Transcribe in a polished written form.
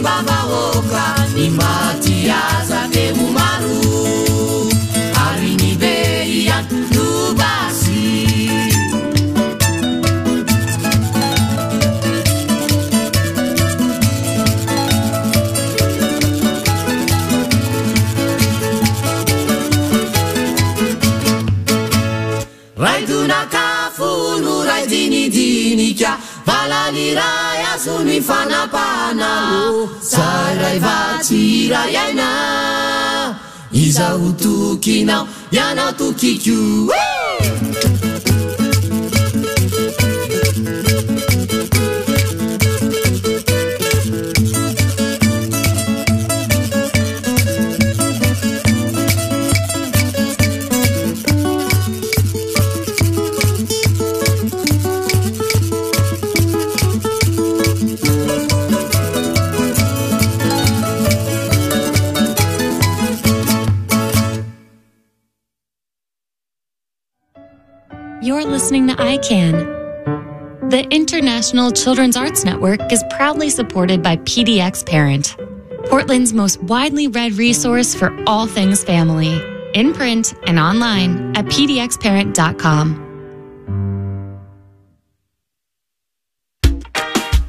bavahoaka ny matiazake maro ary ny be ihany no basy raidonakafo no raidinidinika valaliray azo ny fanapana zaray vatsy iray aina izaho tokinao ianao tokiko You're listening to ICANN. The International Children's Arts Network is proudly supported by PDX Parent, Portland's most widely read resource for all things family, in print and online at pdxparent.com.